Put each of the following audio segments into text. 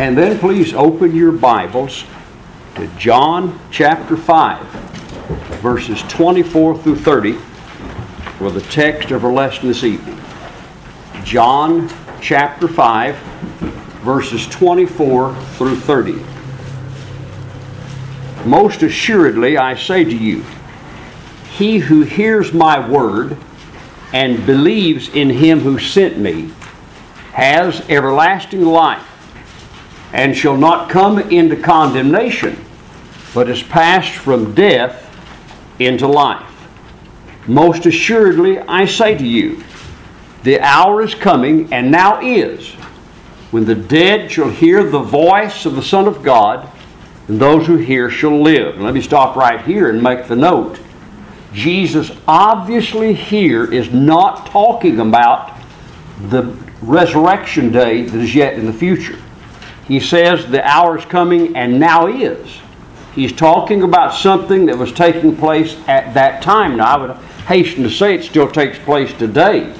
And then please open your Bibles to John chapter 5, verses 24 through 30, for the text of our lesson this evening. John chapter 5, verses 24 through 30. Most assuredly I say to you, he who hears my word and believes in him who sent me has everlasting life, and shall not come into condemnation, but is passed from death into life. Most assuredly I say to you, the hour is coming, and now is, when the dead shall hear the voice of the Son of God, and those who hear shall live. And let me stop right here and make the note. Jesus obviously here is not talking about the resurrection day that is yet in the future. He says the hour is coming and now is. He's talking about something that was taking place at that time. Now I would hasten to say it still takes place today.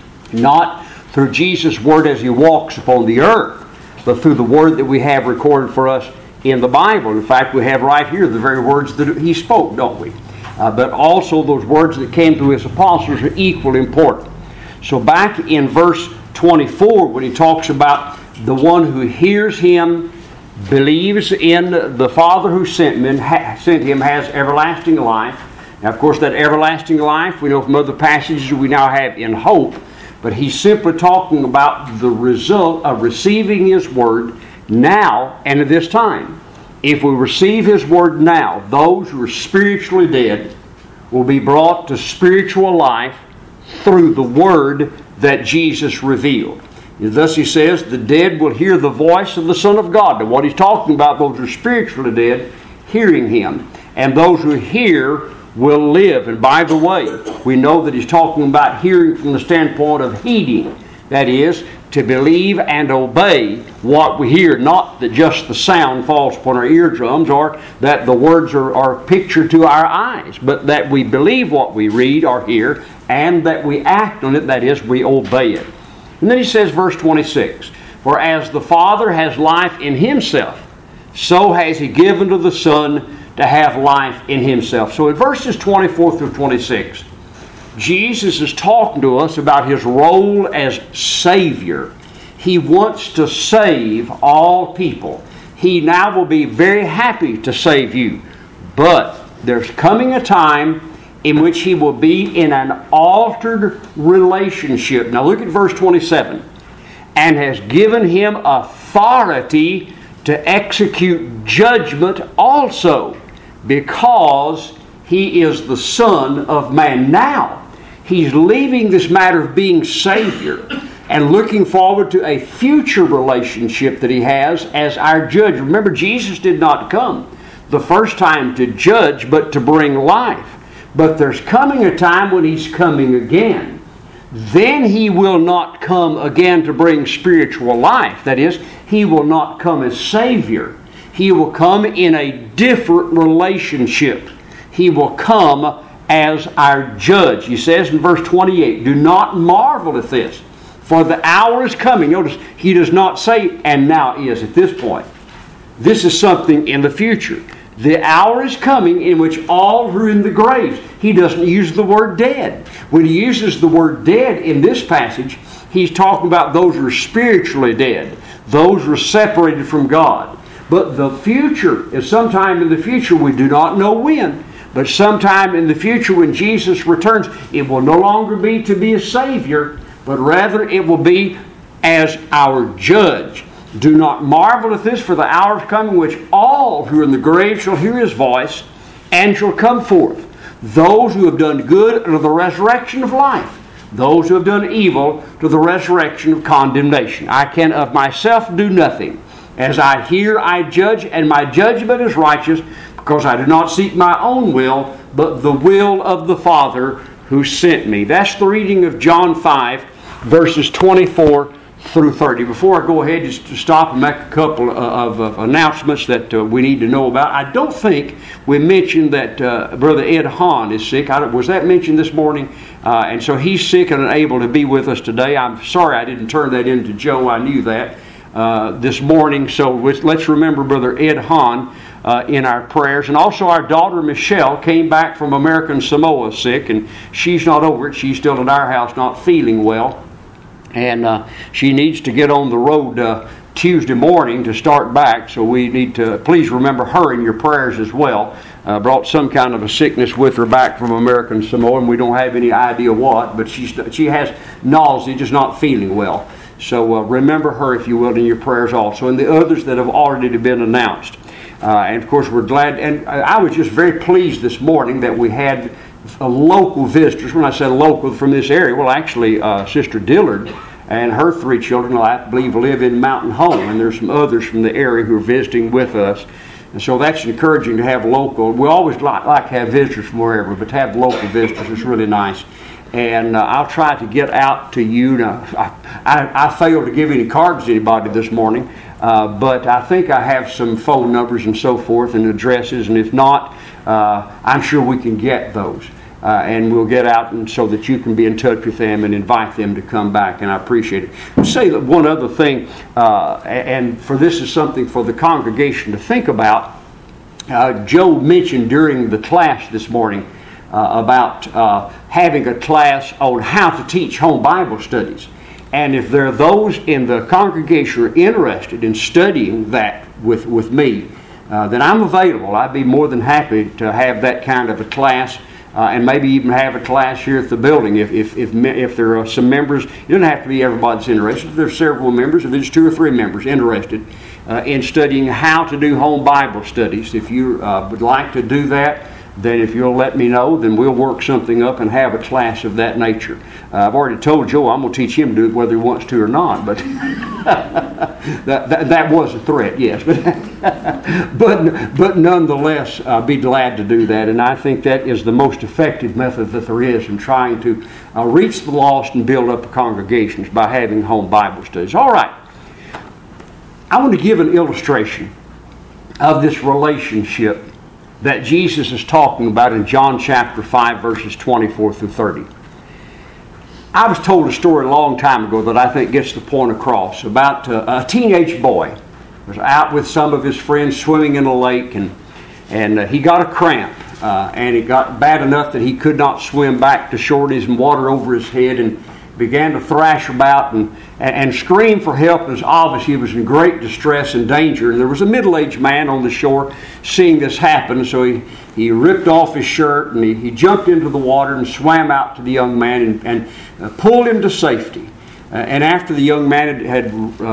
Not through Jesus' word as he walks upon the earth, but through the word that we have recorded for us in the Bible. In fact, we have right here the very words that he spoke, don't we? But also those words that came through his apostles are equally important. So back in verse 24, when he talks about the one who hears him, believes in the Father who sent him, has everlasting life. Now, of course, that everlasting life, we know from other passages we now have in hope, but he's simply talking about the result of receiving his word now and at this time. If we receive his word now, those who are spiritually dead will be brought to spiritual life through the word that Jesus revealed. And thus he says, the dead will hear the voice of the Son of God. And what he's talking about, those who are spiritually dead, hearing him. And those who hear will live. And by the way, we know that he's talking about hearing from the standpoint of heeding. That is, to believe and obey what we hear, not that just the sound falls upon our eardrums or that the words are pictured to our eyes, but that we believe what we read or hear and that we act on it, that is, we obey it. And then he says, verse 26, for as the Father has life in himself, so has he given to the Son to have life in himself. So in verses 24 through 26, Jesus is talking to us about his role as Savior. He wants to save all people. He now will be very happy to save you. But there's coming a time in which he will be in an altered relationship. Now look at verse 27. And has given him authority to execute judgment also, because he is the Son of Man. Now, he's leaving this matter of being Savior and looking forward to a future relationship that he has as our judge. Remember, Jesus did not come the first time to judge, but to bring life. But there's coming a time when he's coming again. Then he will not come again to bring spiritual life. That is, he will not come as Savior. He will come in a different relationship. He will come as our judge. He says in verse 28, do not marvel at this, for the hour is coming. Notice, he does not say, and now is at this point. This is something in the future. The hour is coming in which all who are in the graves. He doesn't use the word dead. When he uses the word dead in this passage, he's talking about those who are spiritually dead. Those who are separated from God. But the future is sometime in the future, we do not know when, but sometime in the future when Jesus returns, it will no longer be to be a Savior, but rather it will be as our judge. Do not marvel at this, for the hour is coming which all who are in the grave shall hear his voice and shall come forth. Those who have done good unto the resurrection of life. Those who have done evil to the resurrection of condemnation. I can of myself do nothing. As I hear, I judge, and my judgment is righteous, because I do not seek my own will, but the will of the Father who sent me. That's the reading of John 5, verses 24 through 30. Before I go ahead, just to stop and make a couple of announcements that we need to know about. I don't think we mentioned that Brother Ed Hahn is sick. Was that mentioned this morning? And so he's sick and unable to be with us today. I'm sorry I didn't turn that in to Joe. I knew that. this morning. So let's remember Brother Ed Hahn in our prayers. And also our daughter Michelle came back from American Samoa sick, and she's not over it. She's still at our house not feeling well. And she needs to get on the road Tuesday morning to start back. So we need to please remember her in your prayers as well. Brought some kind of a sickness with her back from American Samoa, and we don't have any idea what, but she has nausea, just not feeling well. So remember her, if you will, in your prayers also, and the others that have already been announced. And of course, we're glad, and I was just very pleased this morning that we had local visitors. When I say local, from this area, well, actually, Sister Dillard and her 3 children, I believe, live in Mountain Home, and there's some others from the area who are visiting with us. And so that's encouraging to have local. We always like to have visitors from wherever, but to have local visitors is really nice. And I'll try to get out to you. Now, I failed to give any cards to anybody this morning, but I think I have some phone numbers and so forth and addresses, and if not, I'm sure we can get those. And we'll get out and so that you can be in touch with them and invite them to come back, and I appreciate it. I'll say one other thing, and for this is something for the congregation to think about. Joe mentioned during the class this morning about having a class on how to teach home Bible studies. And if there are those in the congregation who are interested in studying that with me, then I'm available. I'd be more than happy to have that kind of a class. And maybe even have a class here at the building if there are some members. It doesn't have to be everybody that's interested. If there's several members, if there's 2 or 3 members interested in studying how to do home Bible studies, if you would like to do that, then if you'll let me know, then we'll work something up and have a class of that nature. I've already told Joe I'm going to teach him to do it whether he wants to or not, but that was a threat, yes. but nonetheless, be glad to do that, and I think that is the most effective method that there is in trying to reach the lost and build up congregations by having home Bible studies. All right. I want to give an illustration of this relationship that Jesus is talking about in John chapter 5, verses 24 through 30. I was told a story a long time ago that I think gets the point across about a teenage boy who was out with some of his friends swimming in a lake, and he got a cramp, and it got bad enough that he could not swim back to shore. There's some water over his head, and began to thrash about and scream for help. It was obvious he was in great distress and danger. And there was a middle-aged man on the shore seeing this happen, so he ripped off his shirt and he jumped into the water and swam out to the young man and pulled him to safety. And after the young man had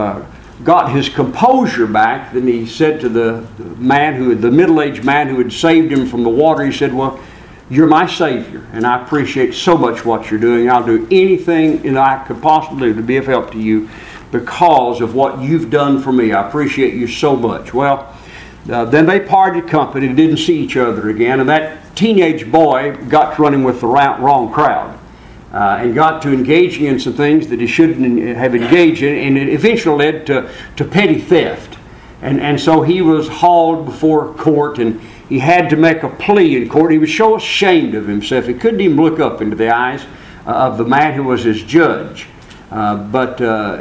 got his composure back, then he said to the middle-aged man who had saved him from the water, he said, "Well, you're my Savior, and I appreciate so much what you're doing. I'll do anything that I could possibly do to be of help to you because of what you've done for me. I appreciate you so much." Well, then they parted company and didn't see each other again, and that teenage boy got to running with the wrong crowd and got to engaging in some things that he shouldn't have engaged in, and it eventually led to petty theft. And so he was hauled before court, and he had to make a plea in court. He was so ashamed of himself, he couldn't even look up into the eyes of the man who was his judge. But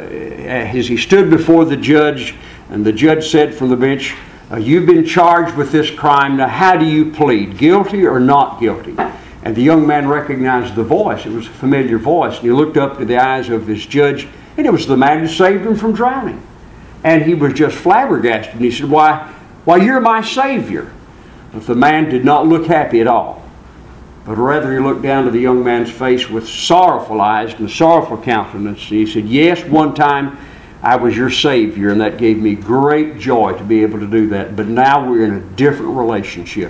as he stood before the judge, and the judge said from the bench, "You've been charged with this crime. Now how do you plead, guilty or not guilty?" And the young man recognized the voice. It was a familiar voice. And he looked up to the eyes of his judge, and it was the man who saved him from drowning. And he was just flabbergasted. And he said, Why, you're my Savior." But the man did not look happy at all, but rather he looked down to the young man's face with sorrowful eyes and a sorrowful countenance. And he said, "Yes, one time I was your Savior, and that gave me great joy to be able to do that. But now we're in a different relationship.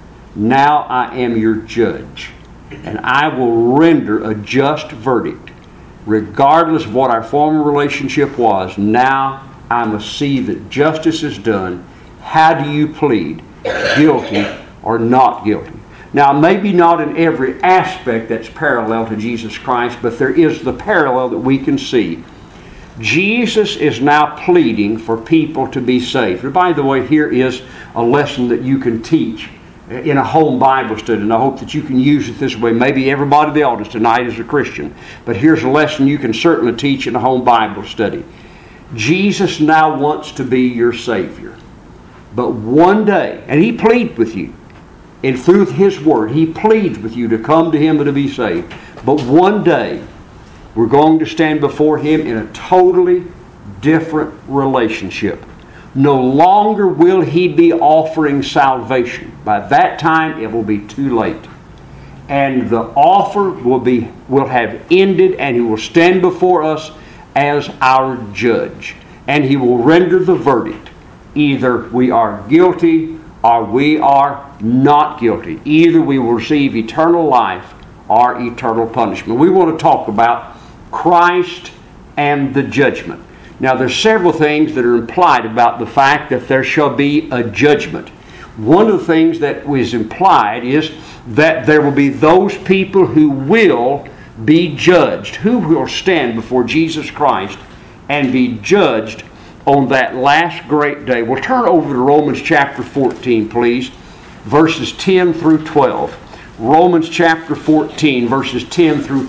Now I am your judge, and I will render a just verdict, regardless of what our former relationship was. Now I must see that justice is done. How do you plead? Guilty or not guilty?" Now, maybe not in every aspect that's parallel to Jesus Christ, but there is the parallel that we can see. Jesus is now pleading for people to be saved. And by the way, here is a lesson that you can teach in a home Bible study, and I hope that you can use it this way. Maybe everybody in the audience tonight is a Christian, but here's a lesson you can certainly teach in a home Bible study. Jesus now wants to be your Savior. But one day, and He pleads with you, and through His Word, He pleads with you to come to Him and to be saved. But one day, we're going to stand before Him in a totally different relationship. No longer will He be offering salvation. By that time, it will be too late. And the offer will have ended, and He will stand before us as our judge. And He will render the verdict. Either we are guilty or we are not guilty. Either we will receive eternal life or eternal punishment. We want to talk about Christ and the judgment. Now, there's several things that are implied about the fact that there shall be a judgment. One of the things that is implied is that there will be those people who will be judged, who will stand before Jesus Christ and be judged on that last great day. We'll turn over to Romans chapter 14, please, verses 10 through 12. Romans chapter 14, verses 10 through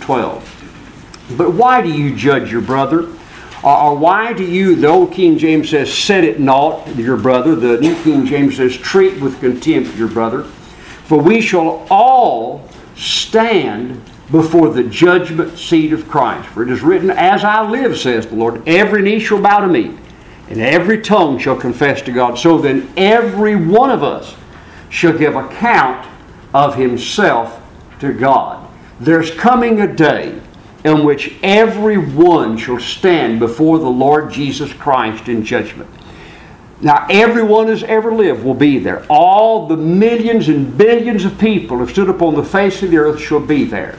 12. But why do you judge your brother? Or why do you, the old King James says, set it naught, your brother. The New King James says, treat with contempt your brother. For we shall all stand before the judgment seat of Christ. For it is written, as I live, says the Lord, every knee shall bow to me, and every tongue shall confess to God. So then every one of us shall give account of himself to God. There's coming a day in which everyone shall stand before the Lord Jesus Christ in judgment. Now, everyone who's ever lived will be there. All the millions and billions of people who have stood upon the face of the earth shall be there.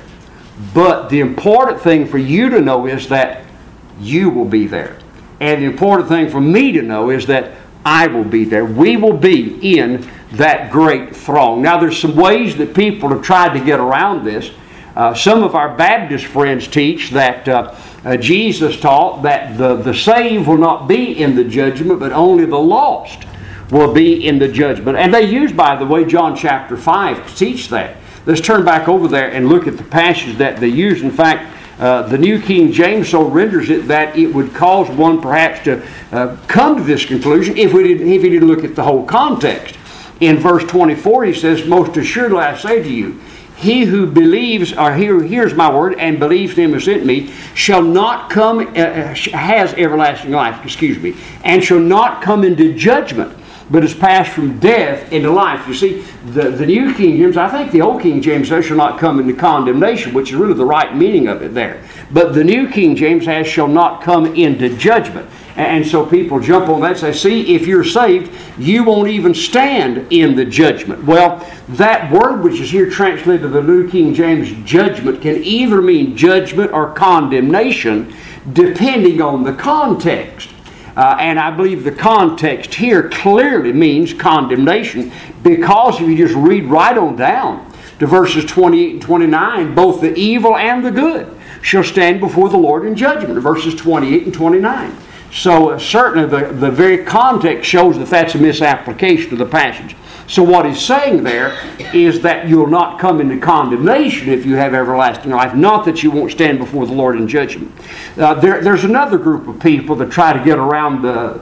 But the important thing for you to know is that you will be there. And the important thing for me to know is that I will be there. We will be in that great throng. Now, there's some ways that people have tried to get around this. Some of our Baptist friends teach that Jesus taught that the saved will not be in the judgment, but only the lost will be in the judgment. And they use, by the way, John chapter 5 to teach that. Let's turn back over there and look at the passage that they use. In fact, the New King James so renders it that it would cause one perhaps to come to this conclusion if he didn't look at the whole context. In verse 24 he says, most assuredly I say to you, he who believes, or he who hears my word and believes him who sent me, shall not come, has everlasting life, and shall not come into judgment, but is passed from death into life. You see, the New King James, I think the Old King James says shall not come into condemnation, which is really the right meaning of it there. But the New King James has shall not come into judgment. And so people jump on that and say, see, if you're saved, you won't even stand in the judgment. Well, that word which is here translated to the New King James, judgment, can either mean judgment or condemnation, depending on the context. And I believe the context here clearly means condemnation, because if you just read right on down to verses 28 and 29, both the evil and the good shall stand before the Lord in judgment, verses 28 and 29. So certainly the very context shows that that's a misapplication of the passage. So what he's saying there is that you'll not come into condemnation if you have everlasting life, not that you won't stand before the Lord in judgment. There's another group of people that try to get around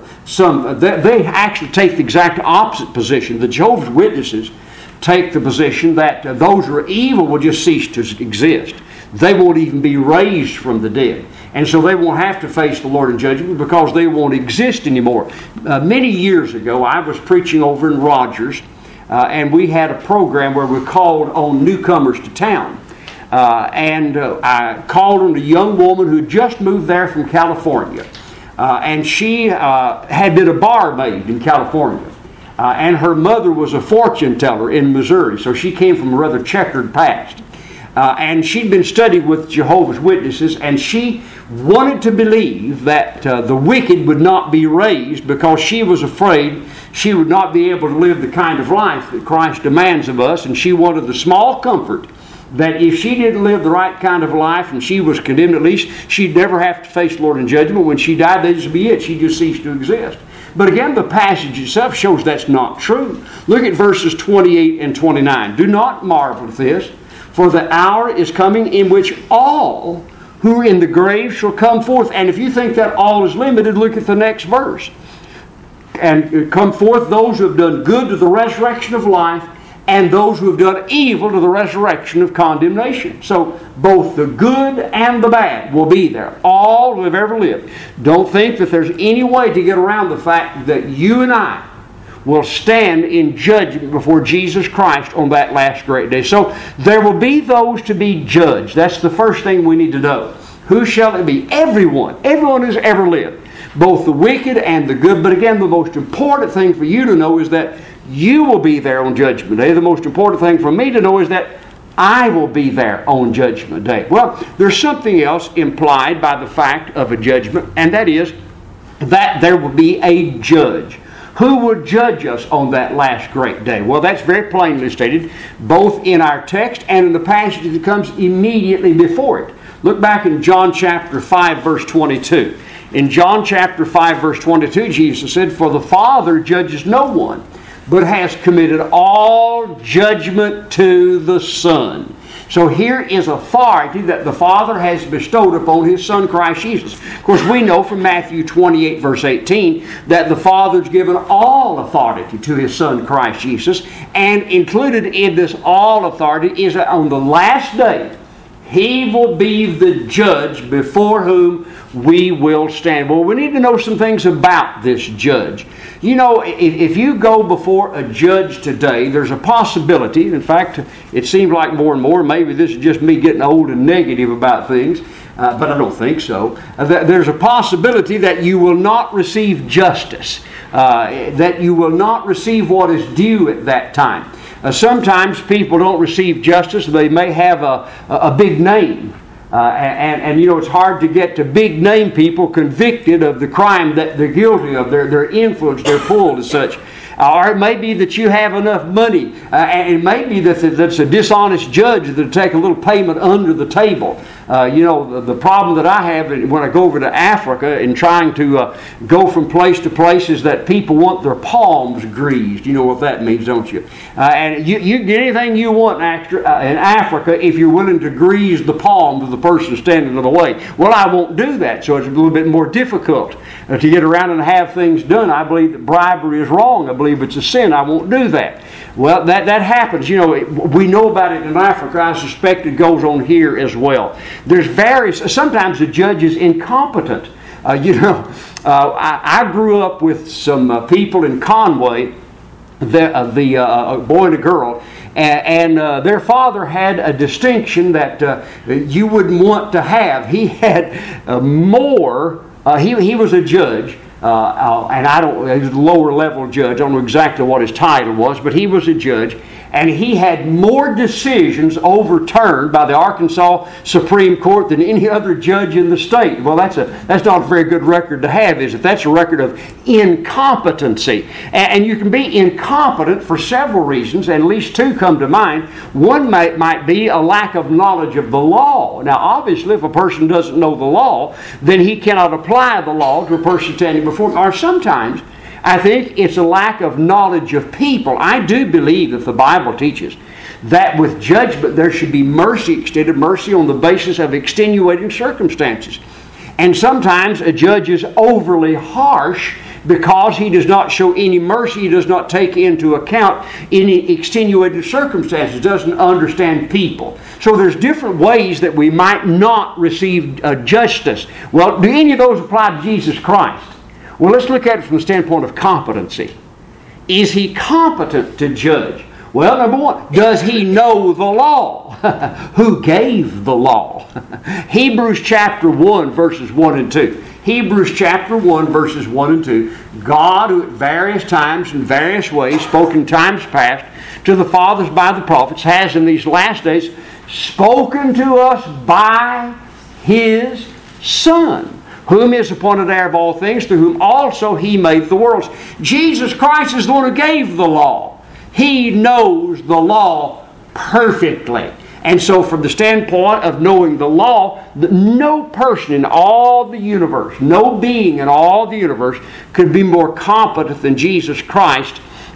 they actually take the exact opposite position. The Jehovah's Witnesses take the position that those who are evil will just cease to exist. They won't even be raised from the dead. And so they won't have to face the Lord in judgment because they won't exist anymore. Many years ago, I was preaching over in Rogers, and we had a program where we called on newcomers to town. I called on a young woman who had just moved there from California. And she had been a barmaid in California. And her mother was a fortune teller in Missouri, so she came from a rather checkered past. And she'd been studying with Jehovah's Witnesses, and she wanted to believe that the wicked would not be raised because she was afraid she would not be able to live the kind of life that Christ demands of us, and she wanted the small comfort that if she didn't live the right kind of life and she was condemned, at least she'd never have to face the Lord in judgment. When she died, that'd just be it. She'd just cease to exist. But again, the passage itself shows that's not true. Look at verses 28 and 29. Do not marvel at this, for the hour is coming in which all who are in the grave shall come forth. And if you think that all is limited, look at the next verse. And come forth those who have done good to the resurrection of life, and those who have done evil to the resurrection of condemnation. So both the good and the bad will be there. All who have ever lived. Don't think that there's any way to get around the fact that you and I will stand in judgment before Jesus Christ on that last great day. So there will be those to be judged. That's the first thing we need to know. Who shall it be? Everyone. Everyone who's ever lived. Both the wicked and the good. But again, the most important thing for you to know is that you will be there on Judgment Day. The most important thing for me to know is that I will be there on Judgment Day. Well, there's something else implied by the fact of a judgment, and that is that there will be a judge. Who will judge us on that last great day? Well, that's very plainly stated, both in our text and in the passage that comes immediately before it. Look back in John chapter 5, verse 22. In John chapter 5, verse 22, Jesus said, "For the Father judges no one, but has committed all judgment to the Son." So here is authority that the Father has bestowed upon His Son Christ Jesus. Of course, we know from Matthew 28, verse 18, that the Father's given all authority to His Son Christ Jesus. And included in this all authority is that on the last day, He will be the judge before whom we will stand. Well, we need to know some things about this judge. You know, if you go before a judge today, there's a possibility, in fact, it seems like more and more, maybe this is just me getting old and negative about things, but I don't think so. There's a possibility that you will not receive justice, that you will not receive what is due at that time. Sometimes people don't receive justice. They may have a big name. And you know, it's hard to get to big name people convicted of the crime that they're guilty of, their influence, their pull as such. Or it may be that you have enough money, and it may be that that's a dishonest judge that'll take a little payment under the table. You know, the problem that I have when I go over to Africa and trying to go from place to place is that people want their palms greased. You know what that means, don't you? And you get anything you want in Africa if you're willing to grease the palm of the person standing in the way. Well, I won't do that, so it's a little bit more difficult to get around and have things done. I believe that bribery is wrong. I believe it's a sin. I won't do that. Well, that happens. You know, we know about it in Africa. I suspect it goes on here as well. There's sometimes the judge is incompetent. I grew up with some people in Conway, a boy and a girl, and their father had a distinction that you wouldn't want to have. He had more. He was a judge. And he was a lower level judge. I don't know exactly what his title was, but he was a judge. And he had more decisions overturned by the Arkansas Supreme Court than any other judge in the state. Well, that's not a very good record to have, is it? That's a record of incompetency. And you can be incompetent for several reasons, and at least two come to mind. One might be a lack of knowledge of the law. Now, obviously, if a person doesn't know the law, then he cannot apply the law to a person standing before him. Or sometimes, I think it's a lack of knowledge of people. I do believe that the Bible teaches that with judgment there should be mercy extended, mercy on the basis of extenuating circumstances. And sometimes a judge is overly harsh because he does not show any mercy, he does not take into account any extenuating circumstances, doesn't understand people. So there's different ways that we might not receive justice. Well, do any of those apply to Jesus Christ? Well, let's look at it from the standpoint of competency. Is He competent to judge? Well, number one, does He know the law? Who gave the law? Hebrews chapter 1, verses 1 and 2. Hebrews chapter 1, verses 1 and 2. God, who at various times and various ways spoke in times past to the fathers by the prophets, has in these last days spoken to us by His Son, whom is appointed heir of all things, through whom also He made the worlds. Jesus Christ is the one who gave the law. He knows the law perfectly. And so from the standpoint of knowing the law, no person in all the universe, no being in all the universe could be more competent than Jesus Christ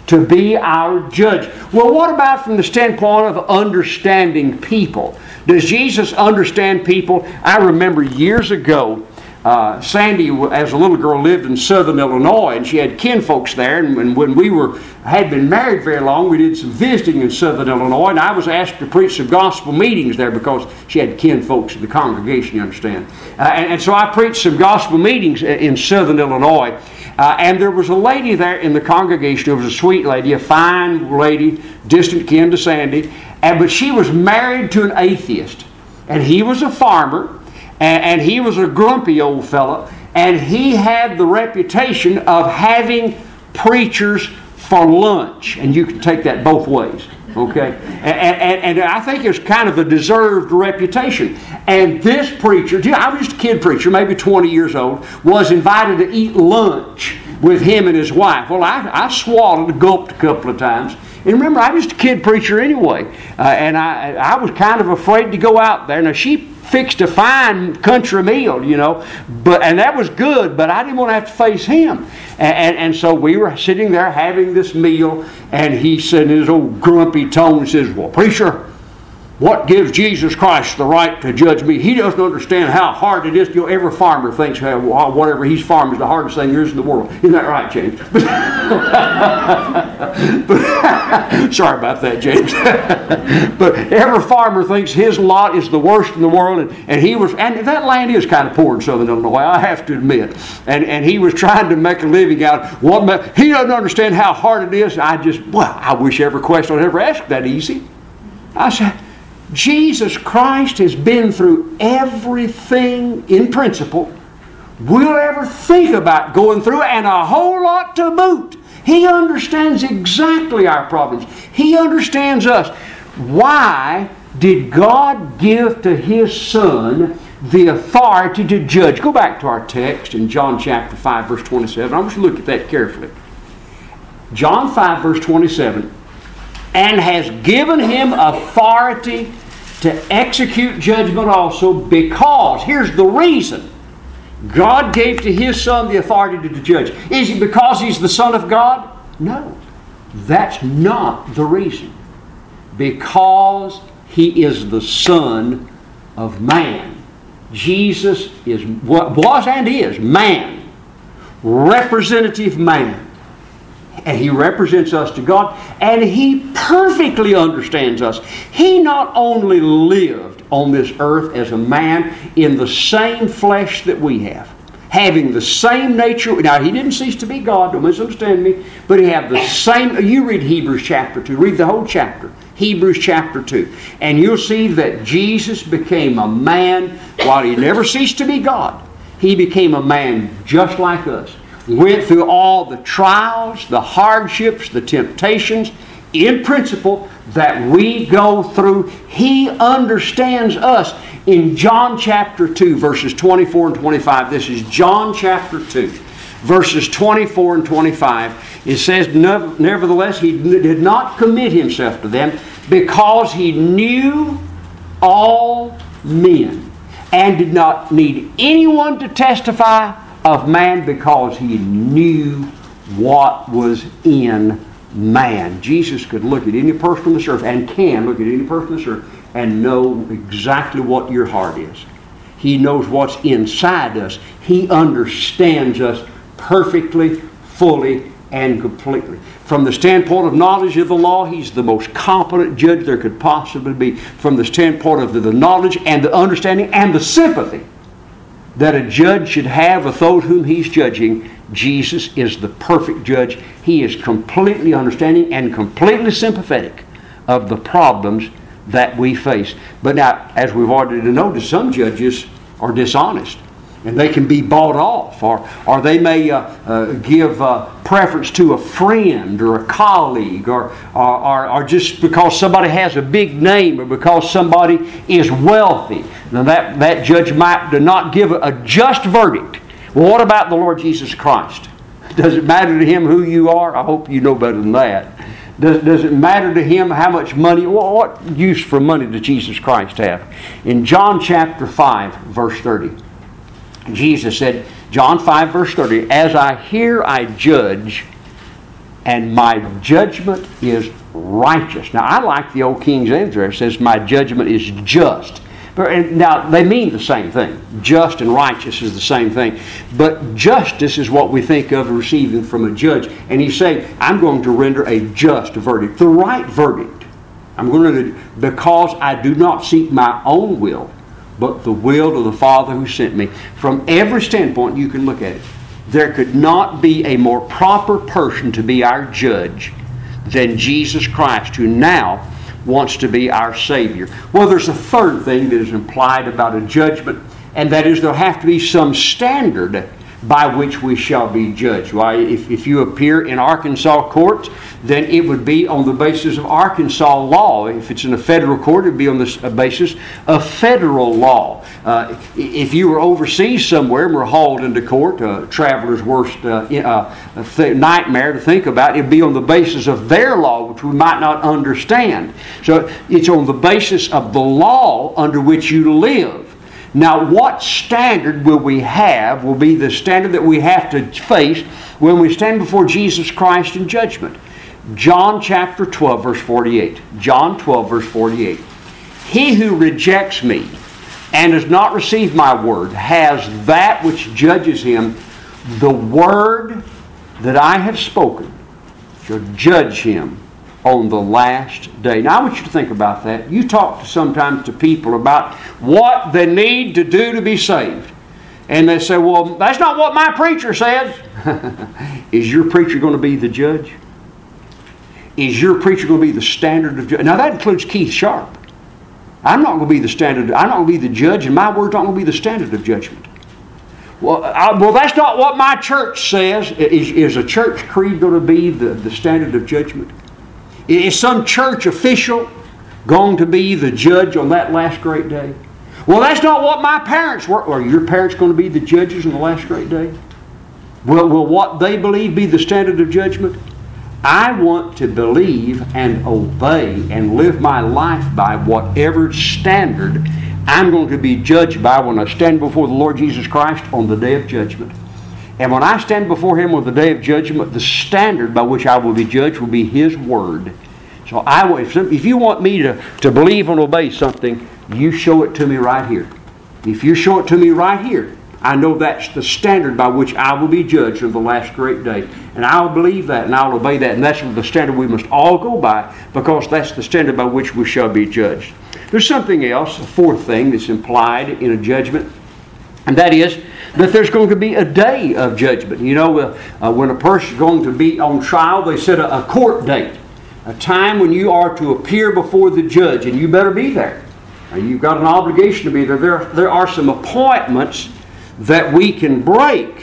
to be our judge. Well, what about from the standpoint of understanding people? Does Jesus understand people? I remember years ago, Sandy, as a little girl, lived in southern Illinois, and she had kinfolks there. And when we had been married very long, we did some visiting in southern Illinois, and I was asked to preach some gospel meetings there because she had kinfolks in the congregation, you understand. And so I preached some gospel meetings in southern Illinois. And there was a lady there in the congregation. It was a sweet lady, a fine lady, distant kin to Sandy. But she was married to an atheist. And he was a farmer. And he was a grumpy old fellow, and he had the reputation of having preachers for lunch. And you can take that both ways, okay? And I think it's kind of a deserved reputation. And this preacher, I was just a kid preacher, maybe 20 years old, was invited to eat lunch with him and his wife. Well, I swallowed, gulped a couple of times. And remember, I was just a kid preacher anyway. And I was kind of afraid to go out there. Now, she fixed a fine country meal, and that was good, but I didn't want to have to face him. And so we were sitting there having this meal, and he said in his old grumpy tone, he says, "Well, preacher, what gives Jesus Christ the right to judge me? He doesn't understand how hard it is. Every farmer thinks whatever he's farming is the hardest thing there is in the world." Isn't that right, James? Sorry about that, James. But every farmer thinks his lot is the worst in the world, and that land is kind of poor in southern Illinois, I have to admit. And he was trying to make a living out of he doesn't understand how hard it is. I wish every question I'd ever asked that easy. I said, Jesus Christ has been through everything in principle we'll ever think about going through, and a whole lot to boot. He understands exactly our problems. He understands us. Why did God give to His Son the authority to judge? Go back to our text in John chapter 5, verse 27. I want you to look at that carefully. John 5, verse 27. And has given Him authority to execute judgment also, because, here's the reason, God gave to His Son the authority to judge. Is it because He's the Son of God? No. That's not the reason. Because He is the Son of man. Jesus was and is man. Representative man. And He represents us to God, and He perfectly understands us. He not only lived on this earth as a man in the same flesh that we have, having the same nature. Now, He didn't cease to be God, don't misunderstand me, but He had the same. You read Hebrews chapter 2, read the whole chapter. Hebrews chapter 2. And you'll see that Jesus became a man while He never ceased to be God. He became a man just like us. Went through all the trials, the hardships, the temptations, in principle, that we go through. He understands us. In John chapter 2, verses 24 and 25, this is John chapter 2, verses 24 and 25, it says, "Nevertheless, He did not commit Himself to them, because He knew all men, and did not need anyone to testify of man, because He knew what was in man." Jesus could look at any person on this earth, and can look at any person on this earth, and know exactly what your heart is. He knows what's inside us. He understands us perfectly, fully, and completely. From the standpoint of knowledge of the law, He's the most competent judge there could possibly be. From the standpoint of the knowledge and the understanding and the sympathy that a judge should have with those whom he's judging, Jesus is the perfect judge. He is completely understanding and completely sympathetic of the problems that we face. But now, as we've already noticed, some judges are dishonest, and they can be bought off, or they may give preference to a friend or a colleague, or just because somebody has a big name, or because somebody is wealthy. Now that judge might not give a just verdict. Well, what about the Lord Jesus Christ? Does it matter to Him who you are? I hope you know better than that. Does it matter to Him how much money? What use for money does Jesus Christ have? In John chapter 5, verse 30, Jesus said, John 5, verse 30, "As I hear, I judge, and my judgment is righteous. Now, I like the old King James there. It says, my judgment is just. Now, they mean the same thing. Just and righteous is the same thing. But justice is what we think of receiving from a judge. And he's saying, I'm going to render a just verdict, the right verdict. I'm going to, because I do not seek my own will, but the will of the Father who sent me. From every standpoint you can look at it, there could not be a more proper person to be our judge than Jesus Christ, who now wants to be our Savior. Well, there's a third thing that is implied about a judgment, and that is there'll have to be some standard by which we shall be judged. Why, if you appear in Arkansas courts, then it would be on the basis of Arkansas law. If it's in a federal court, it would be on the basis of federal law. If you were overseas somewhere and were hauled into court, traveler's worst nightmare to think about, it would be on the basis of their law, which we might not understand. So it's on the basis of the law under which you live. Now, what standard will we have will be the standard that we have to face when we stand before Jesus Christ in judgment. John chapter 12, verse 48. John 12, verse 48. He who rejects me and does not receive my word has that which judges him. The word that I have spoken shall judge him on the last day. Now, I want you to think about that. You talk sometimes to people about what they need to do to be saved. And they say, well, that's not what my preacher says. Is your preacher going to be the judge? Is your preacher going to be the standard of judge? Now, that includes Keith Sharp. I'm not going to be the standard. I'm not going to be the judge, and my word's not going to be the standard of judgment. Well, that's not what my church says. Is a church creed going to be the standard of judgment? Is some church official going to be the judge on that last great day? Well, that's not what my parents were. Are your parents going to be the judges on the last great day? Will what they believe be the standard of judgment? I want to believe and obey and live my life by whatever standard I'm going to be judged by when I stand before the Lord Jesus Christ on the day of judgment. And when I stand before Him on the day of judgment, the standard by which I will be judged will be His Word. So if you want me to believe and obey something, you show it to me right here. If you show it to me right here, I know that's the standard by which I will be judged on the last great day. And I'll believe that and I'll obey that. And that's the standard we must all go by, because that's the standard by which we shall be judged. There's something else, a fourth thing that's implied in a judgment, and that is that there's going to be a day of judgment. You know, when a person's going to be on trial, they set a court date, a time when you are to appear before the judge, and you better be there. You've got an obligation to be there. There are some appointments that we can break.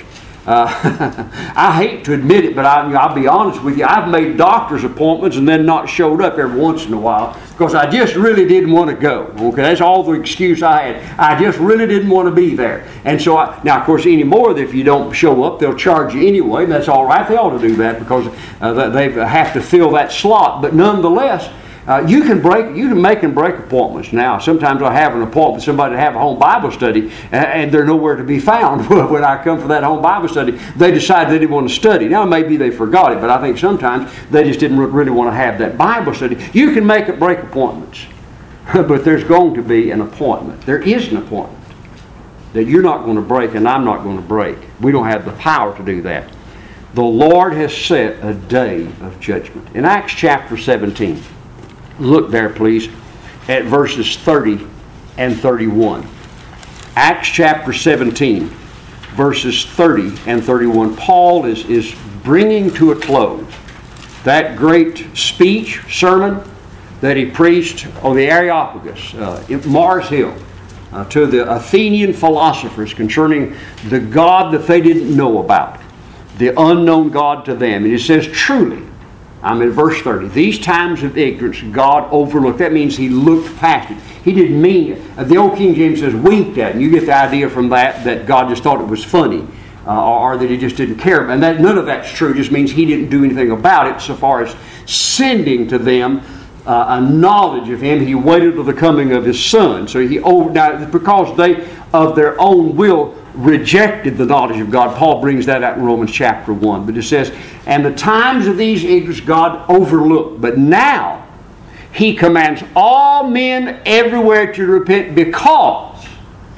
I hate to admit it, but I'll be honest with you. I've made doctor's appointments and then not showed up every once in a while because I just really didn't want to go. Okay, that's all the excuse I had. I just really didn't want to be there. And so, now of course, anymore, if you don't show up, they'll charge you anyway. That's all right. They ought to do that because they have to fill that slot. But nonetheless, you can make and break appointments now. Sometimes I have an appointment with somebody to have a home Bible study, and they're nowhere to be found when I come for that home Bible study. They decided they didn't want to study. Now, maybe they forgot it, but I think sometimes they just didn't really want to have that Bible study. You can make and break appointments, but there's going to be an appointment. There is an appointment that you're not going to break and I'm not going to break. We don't have the power to do that. The Lord has set a day of judgment. In Acts chapter 17, look there, please, at verses 30 and 31. Acts chapter 17, verses 30 and 31. Paul is bringing to a close that great sermon that he preached on the Areopagus at Mars Hill to the Athenian philosophers concerning the God that they didn't know about, the unknown God to them. And he says, truly, I'm in verse 30. These times of ignorance God overlooked. That means He looked past it. He didn't mean it. The old King James says winked at it. And you get the idea from that God just thought it was funny. Or that He just didn't care. And none of that's true. It just means He didn't do anything about it so far as sending to them a knowledge of Him. He waited till the coming of His Son. So because they of their own will rejected the knowledge of God. Paul brings that out in Romans chapter 1. But it says, and the times of these ignorance God overlooked. But now He commands all men everywhere to repent, because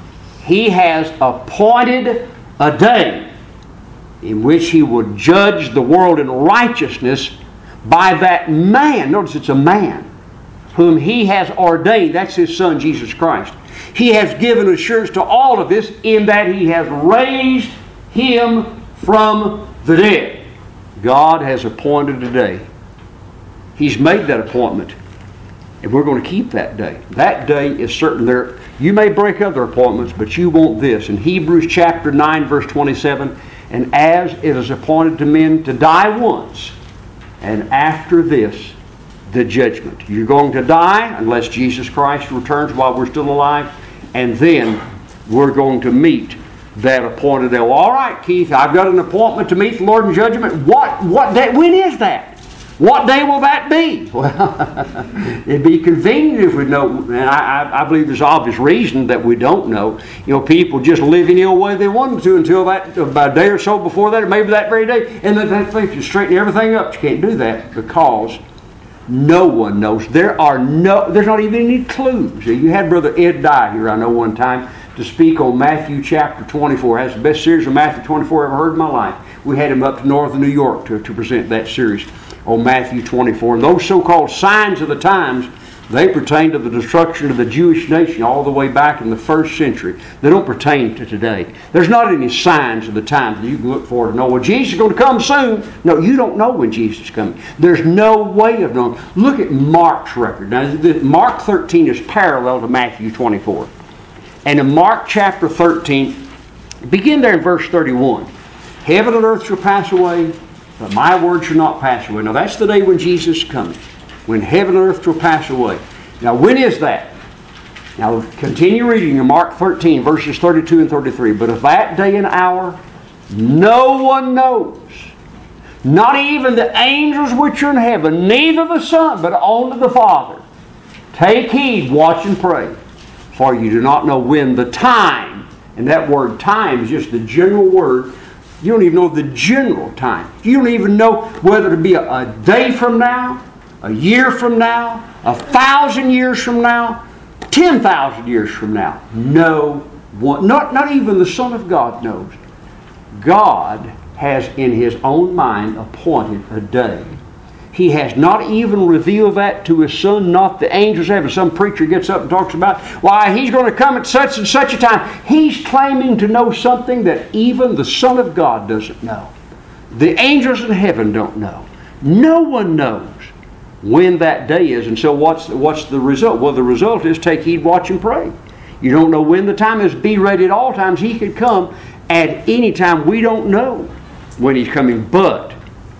He has appointed a day in which He will judge the world in righteousness by that man. Notice it's a man whom He has ordained. That's His Son, Jesus Christ. He has given assurance to all of this in that He has raised Him from the dead. God has appointed a day. He's made that appointment. And we're going to keep that day. That day is certain. There, you may break other appointments, but you want this. In Hebrews chapter 9, verse 27, and as it is appointed to men to die once, and after this, the judgment. You're going to die unless Jesus Christ returns while we're still alive, and then we're going to meet that appointed day. Well, all right, Keith, I've got an appointment to meet the Lord in judgment. What day? When is that? What day will that be? Well, it'd be convenient if we know, and I believe there's obvious reason that we don't know. You know, people just live any old way they want to until that, about a day or so before that, or maybe that very day, and then they think you straighten everything up. You can't do that because no one knows. There's not even any clues. You had Brother Ed Dye here, I know, one time to speak on Matthew chapter 24. That's the best series of Matthew 24 I ever heard in my life. We had him up to northern New York to present that series on Matthew 24. And those so-called signs of the times, they pertain to the destruction of the Jewish nation all the way back in the first century. They don't pertain to today. There's not any signs of the times that you can look for to know, well, Jesus is going to come soon. No, you don't know when Jesus is coming. There's no way of knowing. Look at Mark's record. Now, Mark 13 is parallel to Matthew 24. And in Mark chapter 13, begin there in verse 31. Heaven and earth shall pass away, but my word shall not pass away. Now, that's the day when Jesus is coming, when heaven and earth shall pass away. Now, when is that? Now, continue reading in Mark 13, verses 32 and 33. But of that day and hour, no one knows, not even the angels which are in heaven, neither the Son, but only the Father. Take heed, watch and pray, for you do not know when the time, and that word time is just the general word. You don't even know the general time. You don't even know whether it be a day from now, a year from now, 1,000 years from now, 10,000 years from now. No one, not even the Son of God knows. God has in His own mind appointed a day. He has not even revealed that to His Son, not the angels have. Some preacher gets up and talks about, why, He's going to come at such and such a time. He's claiming to know something that even the Son of God doesn't know. The angels in heaven don't know. No one knows when that day is. And so what's the result? Well, the result is take heed, watch, and pray. You don't know when the time is. Be ready at all times. He could come at any time. We don't know when He's coming, but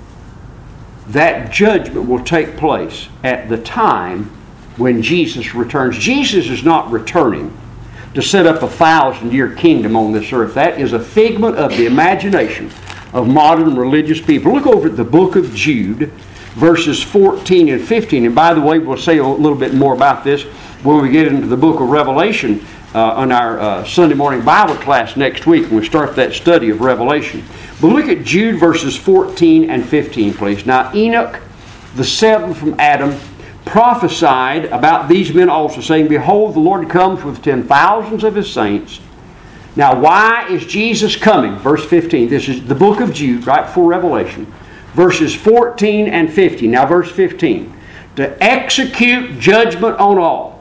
that judgment will take place at the time when Jesus returns. Jesus is not returning to set up a 1,000-year kingdom on this earth. That is a figment of the imagination of modern religious people. Look over at the book of Jude, verses 14 and 15. And by the way, we'll say a little bit more about this when we get into the book of Revelation on our Sunday morning Bible class next week when we start that study of Revelation. But look at Jude verses 14 and 15, please. Now Enoch, the seventh from Adam, prophesied about these men also, saying, behold, the Lord comes with 10,000s of His saints. Now why is Jesus coming? Verse 15. This is the book of Jude, right before Revelation. Verses 14 and 15. Now verse 15. To execute judgment on all.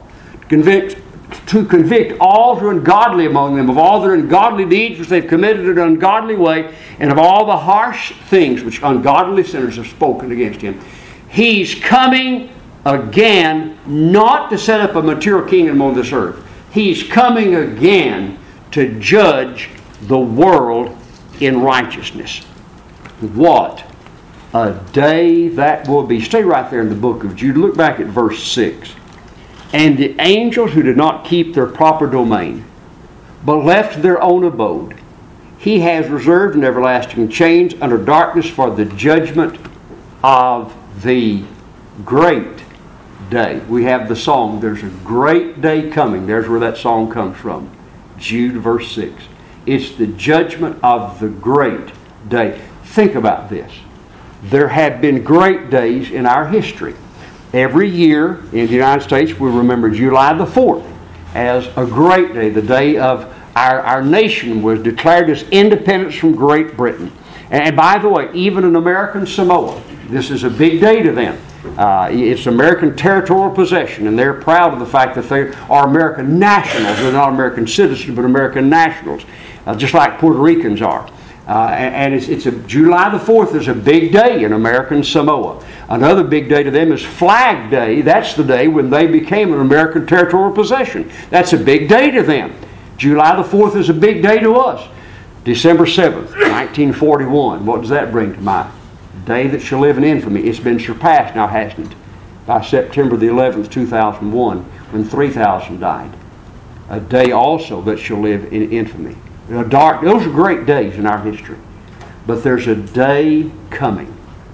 To convict all who are ungodly among them of all their ungodly deeds which they've committed in an ungodly way, and of all the harsh things which ungodly sinners have spoken against Him. He's coming again, not to set up a material kingdom on this earth. He's coming again to judge the world in righteousness. What a day that will be. Stay right there in the book of Jude. Look back at verse 6. And the angels who did not keep their proper domain, but left their own abode, He has reserved in everlasting chains under darkness for the judgment of the great day. We have the song, there's a great day coming. There's where that song comes from. Jude verse 6. It's the judgment of the great day. Think about this. There have been great days in our history. Every year in the United States, we remember July the 4th as a great day. The day of our nation was declared as independence from Great Britain. And by the way, even in American Samoa, this is a big day to them. It's American territorial possession, and they're proud of the fact that they are American nationals. They're not American citizens, but American nationals, just like Puerto Ricans are. And July the 4th is a big day in American Samoa. Another big day to them is Flag Day. That's the day when they became an American territorial possession. That's a big day to them. July the 4th is a big day to us. December 7th, 1941. What does that bring to mind? Day that shall live in infamy. It's been surpassed now, hasn't it? By September the 11th, 2001, when 3,000 died. A day also that shall live in infamy. Those are great days in our history. But there's a day coming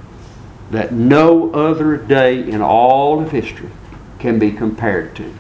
that no other day in all of history can be compared to.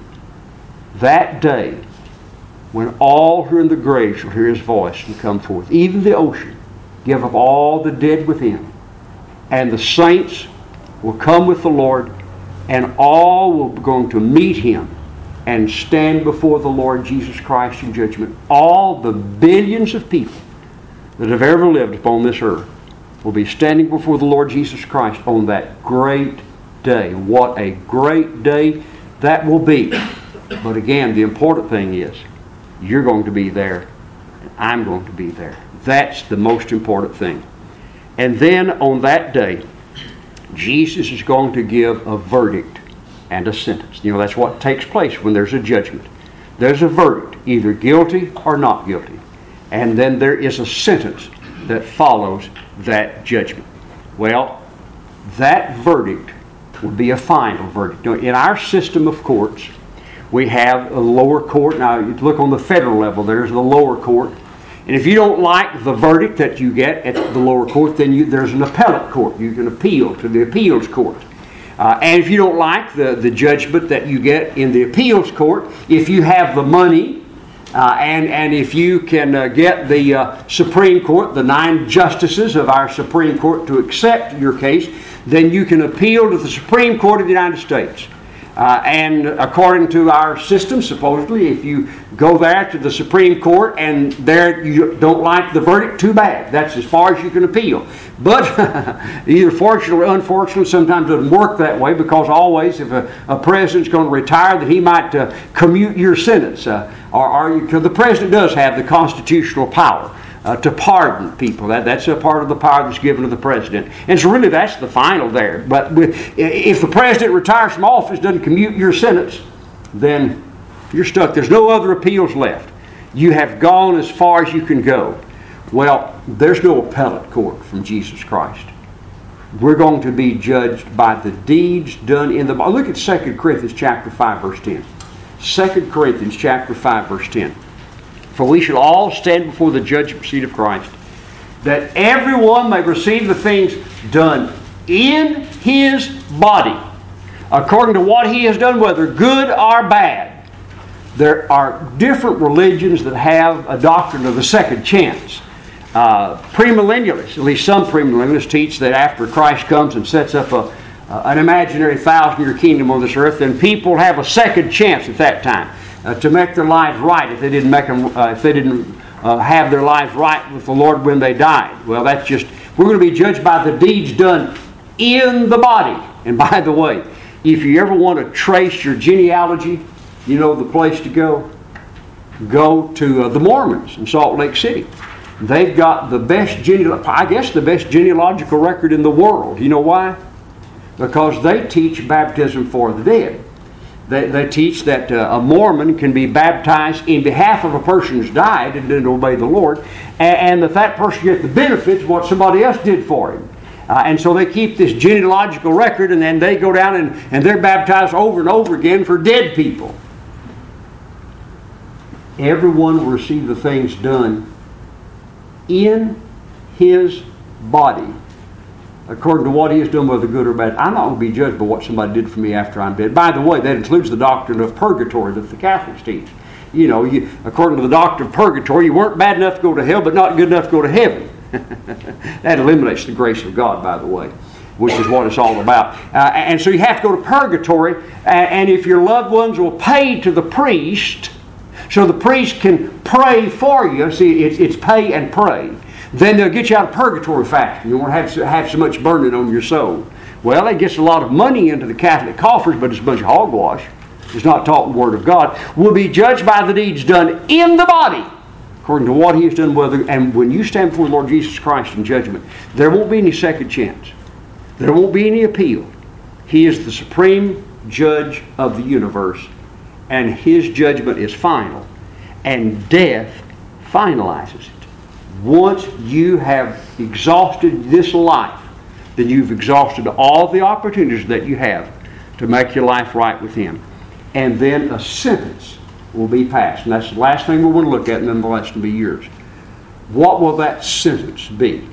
That day when all who are in the grave shall hear His voice and come forth. Even the ocean, give up all the dead within. And the saints will come with the Lord, and all will be going to meet Him and stand before the Lord Jesus Christ in judgment. All the billions of people that have ever lived upon this earth will be standing before the Lord Jesus Christ on that great day. What a great day that will be. But again, the important thing is, you're going to be there, and I'm going to be there. That's the most important thing. And then on that day, Jesus is going to give a verdict and a sentence. That's what takes place when there's a judgment. There's a verdict, either guilty or not guilty. And then there is a sentence that follows that judgment. Well, that verdict will be a final verdict. In our system of courts, we have a lower court. Now, you look on the federal level, there's the lower court. And if you don't like the verdict that you get at the lower court, then there's an appellate court. You can appeal to the appeals court. And if you don't like the judgment that you get in the appeals court, if you have the money, and if you can get the Supreme Court, the 9 justices of our Supreme Court to accept your case, then you can appeal to the Supreme Court of the United States. And according to our system, supposedly, if you go there to the Supreme Court and there you don't like the verdict, too bad. That's as far as you can appeal. But either fortunately or unfortunately, sometimes it doesn't work that way, because always if a president's going to retire, that he might commute your sentence. Because the president does have the constitutional power to pardon people. That's a part of the power that's given to the president. And so really that's the final there. But if the president retires from office, doesn't commute your sentence, then you're stuck. There's no other appeals left. You have gone as far as you can go. Well, there's no appellate court from Jesus Christ. We're going to be judged by the deeds done in the body. Look at 2 Corinthians chapter 5, verse 10. 2 Corinthians chapter 5, verse 10. For we shall all stand before the judgment seat of Christ, that everyone may receive the things done in his body, according to what he has done, whether good or bad. There are different religions that have a doctrine of the second chance. Premillennialists, at least some premillennialists, teach that after Christ comes and sets up an imaginary 1,000-year kingdom on this earth, then people have a second chance at that time to make their lives right if they didn't have their lives right with the Lord when they died. Well, that's just, we're going to be judged by the deeds done in the body. And by the way, if you ever want to trace your genealogy, you know the place to go? Go to the Mormons in Salt Lake City. They've got the best genealogical record in the world. You know why? Because they teach baptism for the dead. They teach that a Mormon can be baptized in behalf of a person who's died and didn't obey the Lord, and that person gets the benefits of what somebody else did for him. And so they keep this genealogical record, and then they go down and they're baptized over and over again for dead people. Everyone will receive the things done in his body, according to what he has done, whether good or bad. I'm not going to be judged by what somebody did for me after I'm dead. By the way, that includes the doctrine of purgatory that the Catholics teach. according to the doctrine of purgatory, you weren't bad enough to go to hell, but not good enough to go to heaven. That eliminates the grace of God, by the way, which is what it's all about. And so you have to go to purgatory, and if your loved ones will pay to the priest, so the priest can pray for you, see, it's pay and pray, then they'll get you out of purgatory fast. You won't have so much burden on your soul. Well, it gets a lot of money into the Catholic coffers, but it's a bunch of hogwash. It's not taught in the Word of God. Will be judged by the deeds done in the body, according to what He has done. And when you stand before the Lord Jesus Christ in judgment, there won't be any second chance. There won't be any appeal. He is the supreme judge of the universe, and His judgment is final, and death finalizes it. Once you have exhausted this life, then you've exhausted all the opportunities that you have to make your life right with Him. And then a sentence will be passed. And that's the last thing we want to look at, and then the lesson will be yours. What will that sentence be?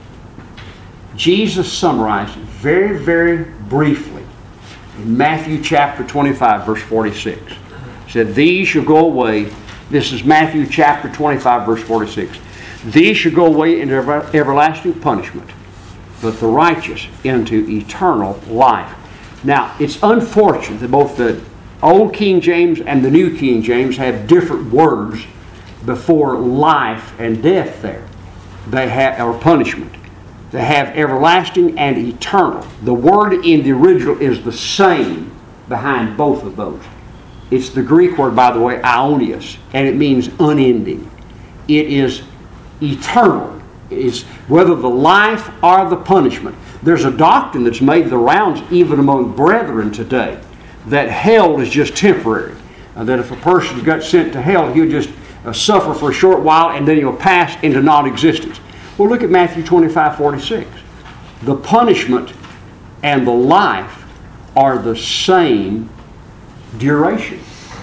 Jesus summarized it very, very briefly in Matthew chapter 25, verse 46. He said, "These shall go away." This is Matthew chapter 25, verse 46. "These shall go away into everlasting punishment, but the righteous into eternal life." Now, it's unfortunate that both the Old King James and the New King James have different words before life and death there. They have, or punishment. They have everlasting and eternal. The word in the original is the same behind both of those. It's the Greek word, by the way, aionios, and it means unending. It is eternal. It's whether the life or the punishment. There's a doctrine that's made the rounds even among brethren today, that hell is just temporary. That if a person got sent to hell, he'll just suffer for a short while and then he'll pass into non-existence. Well, look at Matthew 25:46. The punishment and the life are the same duration.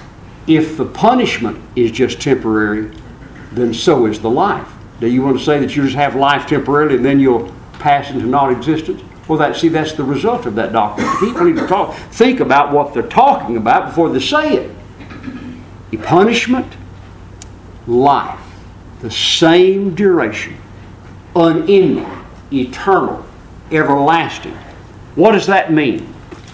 If the punishment is just temporary, then so is the life. Do you want to say that you just have life temporarily and then you'll pass into non-existence? Well, that's the result of that doctrine. People need to think about what they're talking about before they say it. The punishment, life, the same duration, unending, eternal, everlasting. What does that mean?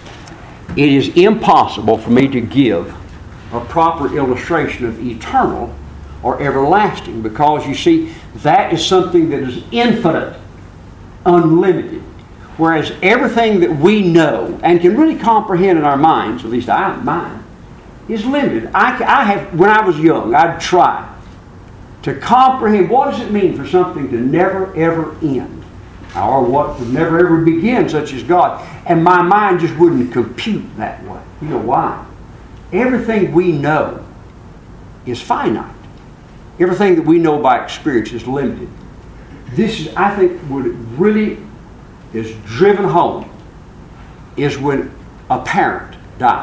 It is impossible for me to give a proper illustration of eternal or everlasting, because you see, that is something that is infinite, unlimited. Whereas everything that we know and can really comprehend in our minds, at least mine, is limited. When I was young, I'd try to comprehend what does it mean for something to never ever end, or what would never ever begin, such as God. And my mind just wouldn't compute that way. You know why? Everything we know is finite. Everything that we know by experience is limited. This is, I think, what it really is driven home is when a parent dies.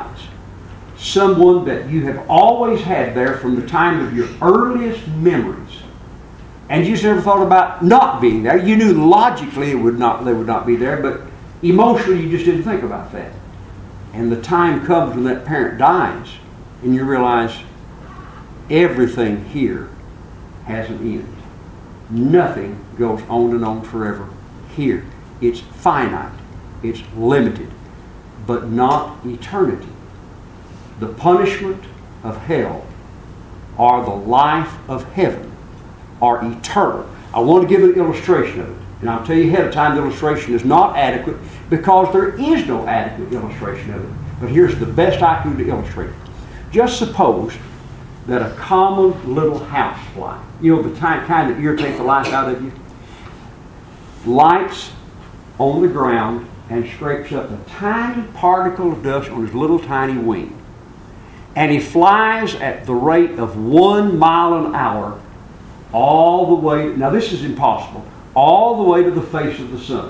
Someone that you have always had there from the time of your earliest memories, and you just never thought about not being there. You knew logically they would not be there, but emotionally you just didn't think about that. And the time comes when that parent dies, and you realize everything here has an end. Nothing goes on and on forever here. It's finite. It's limited, but not eternity. The punishment of hell or the life of heaven are eternal. I want to give an illustration of it. And I'll tell you ahead of time, the illustration is not adequate because there is no adequate illustration of it. But here's the best I can do to illustrate it. Just suppose that a common little housefly, you know, the kind that irritates the life out of you, lights on the ground and scrapes up a tiny particle of dust on his little tiny wing. And he flies at the rate of 1 mile an hour all the way, now this is impossible, all the way to the face of the sun,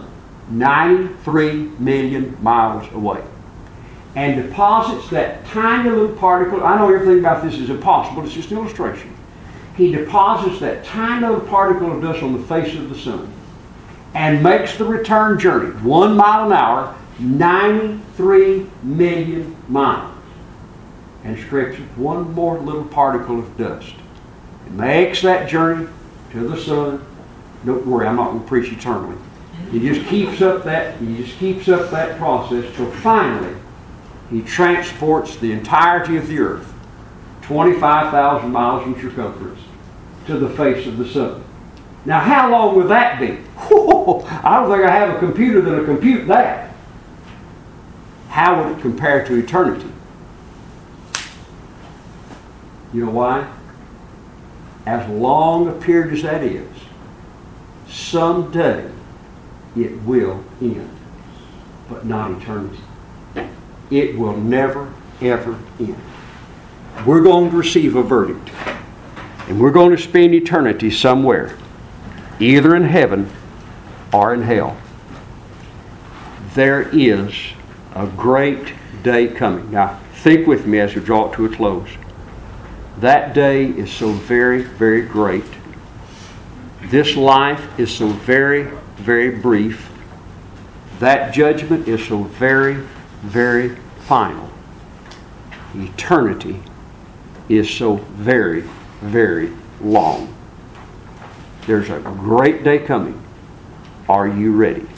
93 million miles away. And deposits that tiny little particle. I know everything about this is impossible, it's just an illustration. He deposits that tiny little particle of dust on the face of the sun and makes the return journey, 1 mile an hour, 93 million miles. and stretches one more little particle of dust. It makes that journey to the sun. Don't worry, I'm not going to preach eternally. He just keeps up that process till finally he transports the entirety of the earth, 25,000 miles in circumference, to the face of the sun. Now, how long will that be? I don't think I have a computer that'll compute that. How would it compare to eternity? You know why? As long a period as that is, someday it will end, but not eternity. It will never, ever end. We're going to receive a verdict, and we're going to spend eternity somewhere, either in heaven or in hell. There is a great day coming. Now, think with me as we draw it to a close. That day is so very, very great. This life is so very, very brief. That judgment is so very, very final. Eternity is so very, very long. There's a great day coming. Are you ready?